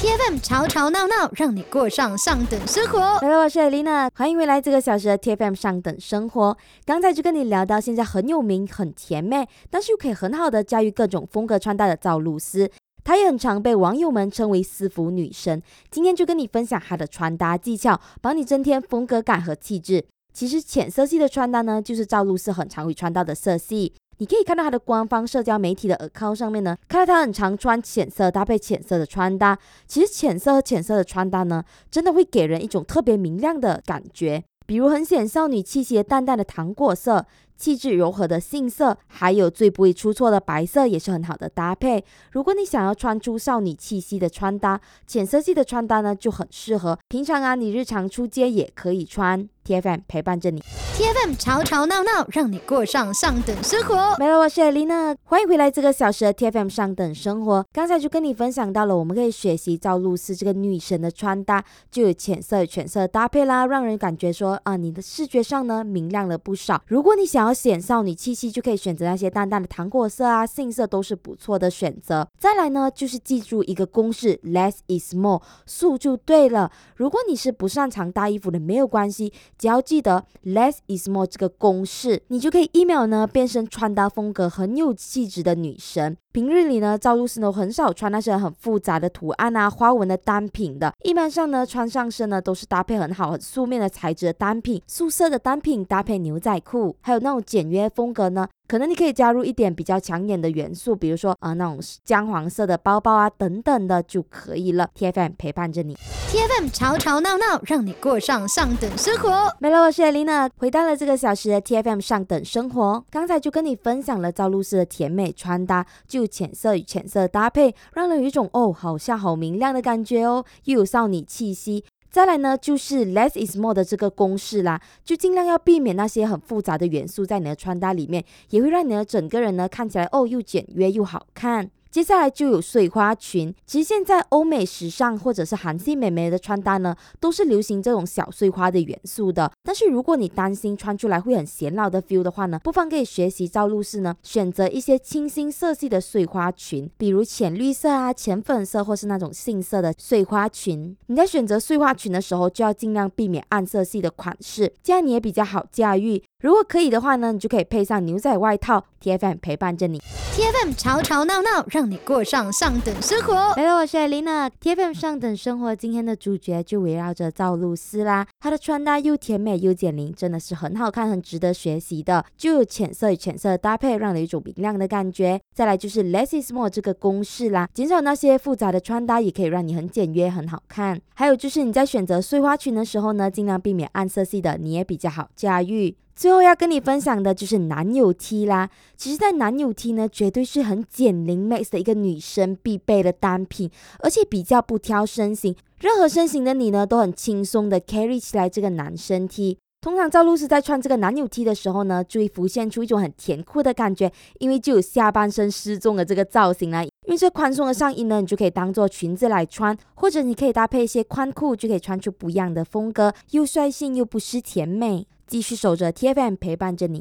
TFM 吵吵闹闹，让你过上上等生活。 Hello， 我是 Elena， 欢迎回来这个小时的 TFM 上等生活。刚才就跟你聊到现在很有名、很甜美，但是又可以很好的驾驭各种风格穿搭的赵露思。她也很常被网友们称为私服女神。今天就跟你分享她的穿搭技巧，帮你增添风格感和气质。其实浅色系的穿搭呢，就是赵露思很常会穿到的色系。你可以看到她的官方社交媒体的 account 上面呢，看到她很常穿浅色搭配浅色的穿搭。其实浅色和浅色的穿搭呢，真的会给人一种特别明亮的感觉，比如很显少女气息的淡淡的糖果色，气质柔和的杏色，还有最不会出错的白色也是很好的搭配。如果你想要穿出少女气息的穿搭，浅色系的穿搭呢就很适合。平常啊，你日常出街也可以穿。TFM 陪伴着你。 TFM 吵吵闹闹，让你过上上等生活。 Hello， 我是 Elena， 欢迎回来这个小时的 TFM 上等生活。刚才就跟你分享到了，我们可以学习赵露思这个女神的穿搭，就有浅色与浅色的搭配啦，让人感觉说你的视觉上呢明亮了不少。如果你想要显少女气息，就可以选择那些淡淡的糖果色啊、杏色都是不错的选择。再来呢，就是记住一个公式 ，less is more， 素就对了。如果你是不擅长搭衣服的，没有关系。只要记得 less is more 这个公式，你就可以一秒呢变身穿搭风格很有气质的女神。平日里呢，赵露思都很少穿那些很复杂的图案啊、花纹的单品的，一般上呢穿上身呢都是搭配很好、很素面的材质的单品，素色的单品搭配牛仔裤，还有那种简约风格呢。可能你可以加入一点比较抢眼的元素，比如说那种姜黄色的包包啊等等的就可以了。TFM 陪伴着你。 TFM 吵吵闹闹，让你过上上等生活。 Hello， 我是 Elena， 回到了这个小时的 TFM 上等生活。刚才就跟你分享了赵露思的甜美穿搭，就有浅色与浅色的搭配，让人有一种好像好明亮的感觉哦，又有少女气息。再来呢，就是 less is more 的这个公式啦，就尽量要避免那些很复杂的元素在你的穿搭里面，也会让你的整个人呢看起来又简约又好看。接下来就有碎花裙，其实现在欧美时尚或者是韩系美眉的穿搭呢，都是流行这种小碎花的元素的。但是如果你担心穿出来会很显老的 feel 的话呢，不妨可以学习赵露思呢，选择一些清新色系的碎花裙，比如浅绿色啊、浅粉色或是那种杏色的碎花裙。你在选择碎花裙的时候，就要尽量避免暗色系的款式，这样你也比较好驾驭。如果可以的话呢，你就可以配上牛仔外套。TFM 陪伴着你。 TFM 吵吵闹闹，让你过上上等生活。 Hello， 我是 Elena。TFM 上等生活今天的主角就围绕着赵露思啦，她的穿搭又甜美又减龄，真的是很好看，很值得学习的。就有浅色与浅色的搭配，让人有一种明亮的感觉。再来就是 less is more 这个公式啦，减少那些复杂的穿搭，也可以让你很简约很好看。还有就是你在选择碎花裙的时候呢，尽量避免暗色系的，你也比较好驾驭。最后要跟你分享的就是男友 T 啦。其实在男友 T 呢，绝对是很减龄 max 的一个女生必备的单品，而且比较不挑身形，任何身形的你呢都很轻松的 carry 起来这个男生 T。通常赵露思在穿这个男友 T 的时候呢，就会浮现出一种很甜酷的感觉，因为就有下半身失踪的这个造型啦。因为这宽松的上衣呢，你就可以当做裙子来穿，或者你可以搭配一些宽裤，就可以穿出不一样的风格，又率性又不失甜美。继续守着 TFM 陪伴着你。